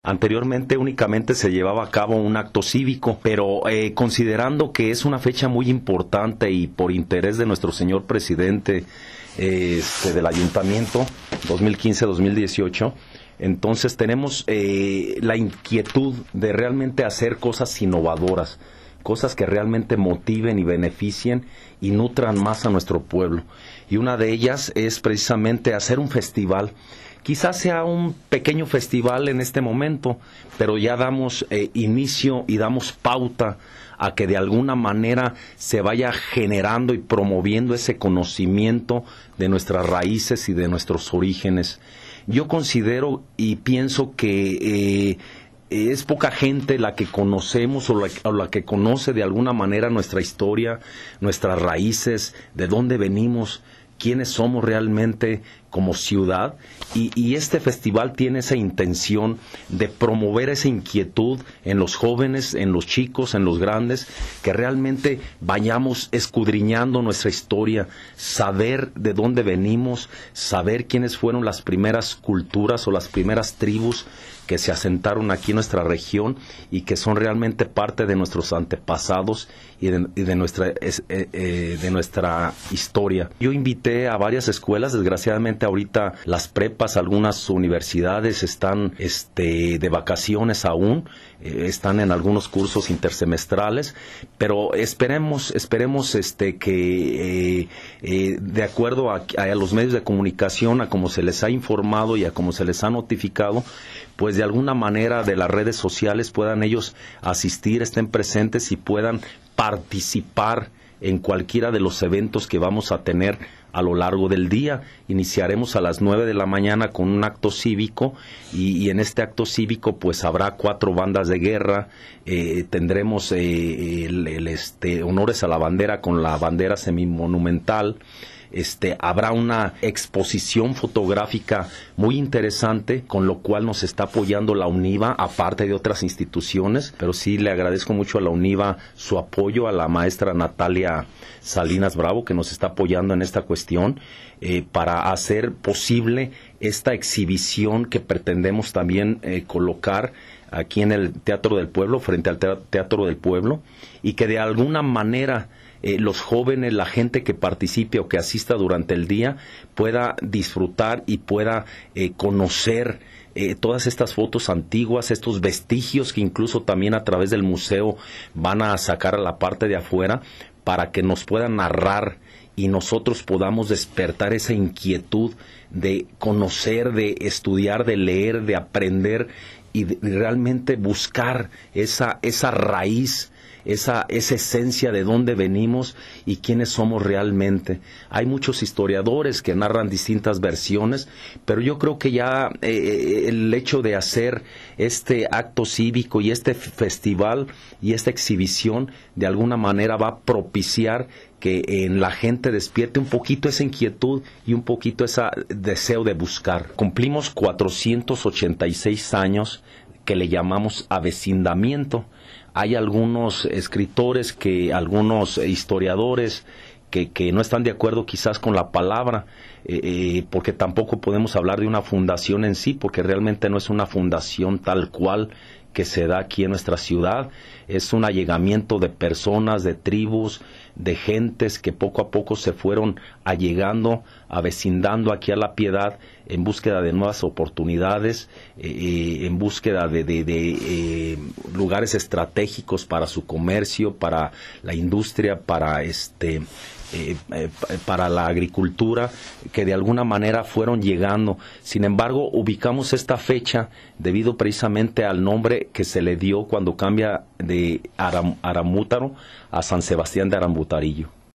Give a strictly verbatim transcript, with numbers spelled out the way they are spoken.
Anteriormente únicamente se llevaba a cabo un acto cívico, pero eh, considerando que es una fecha muy importante y por interés de nuestro señor presidente eh, este, del ayuntamiento, dos mil quince a dos mil dieciocho, entonces tenemos eh, la inquietud de realmente hacer cosas innovadoras, cosas que realmente motiven y beneficien y nutran más a nuestro pueblo. Y una de ellas es precisamente hacer un festival. Quizás sea un pequeño festival en este momento, pero ya damos eh, inicio y damos pauta a que de alguna manera se vaya generando y promoviendo ese conocimiento de nuestras raíces y de nuestros orígenes. Yo considero y pienso que eh, es poca gente la que conocemos o la, o la que conoce de alguna manera nuestra historia, nuestras raíces, de dónde venimos, quiénes somos realmente como ciudad, y, y este festival tiene esa intención de promover esa inquietud en los jóvenes, en los chicos, en los grandes, que realmente vayamos escudriñando nuestra historia, saber de dónde venimos, saber quiénes fueron las primeras culturas o las primeras tribus que se asentaron aquí en nuestra región y que son realmente parte de nuestros antepasados y de, y de nuestra eh, eh, de nuestra historia. Yo invité a varias escuelas, desgraciadamente ahorita las prepas, algunas universidades están este, de vacaciones aún, eh, están en algunos cursos intersemestrales, pero esperemos, esperemos este, que eh, eh, de acuerdo a, a los medios de comunicación, a como se les ha informado y a como se les ha notificado, pues de alguna manera de las redes sociales puedan ellos asistir, estén presentes y puedan participar en cualquiera de los eventos que vamos a tener a lo largo del día. Iniciaremos a las nueve de la mañana con un acto cívico y, y en este acto cívico pues habrá cuatro bandas de guerra, eh, tendremos eh, el, el, este, honores a la bandera con la bandera semimonumental. Este, habrá una exposición fotográfica muy interesante, con lo cual nos está apoyando la UNIVA, aparte de otras instituciones, pero sí le agradezco mucho a la UNIVA su apoyo, a la maestra Natalia Salinas Bravo, que nos está apoyando en esta cuestión, eh, para hacer posible esta exhibición que pretendemos también eh, colocar aquí en el Teatro del Pueblo, frente al Teatro del Pueblo, y que de alguna manera Eh, los jóvenes, la gente que participe o que asista durante el día pueda disfrutar y pueda eh, conocer eh, todas estas fotos antiguas, estos vestigios que incluso también a través del museo van a sacar a la parte de afuera para que nos puedan narrar y nosotros podamos despertar esa inquietud de conocer, de estudiar, de leer, de aprender y de, de realmente buscar esa, esa raíz, Esa, esa esencia de dónde venimos y quiénes somos realmente. Hay muchos historiadores que narran distintas versiones, pero yo creo que ya eh, el hecho de hacer este acto cívico y este festival y esta exhibición de alguna manera va a propiciar que en la gente despierte un poquito esa inquietud y un poquito ese deseo de buscar. Cumplimos cuatrocientos ochenta y seis años que le llamamos avecindamiento. Hay algunos escritores, que algunos historiadores que, que no están de acuerdo quizás con la palabra, eh, eh, porque tampoco podemos hablar de una fundación en sí, porque realmente no es una fundación tal cual que se da aquí en nuestra ciudad. Es un allegamiento de personas, de tribus, de gentes que poco a poco se fueron allegando, avecindando aquí a La Piedad en búsqueda de nuevas oportunidades, eh, en búsqueda de, de, de eh, lugares estratégicos para su comercio, para la industria, para este Eh, eh, para la agricultura, que de alguna manera fueron llegando. Sin embargo, ubicamos esta fecha debido precisamente al nombre que se le dio cuando cambia de Aram, Aramútaro a San Sebastián de Arambutarillo.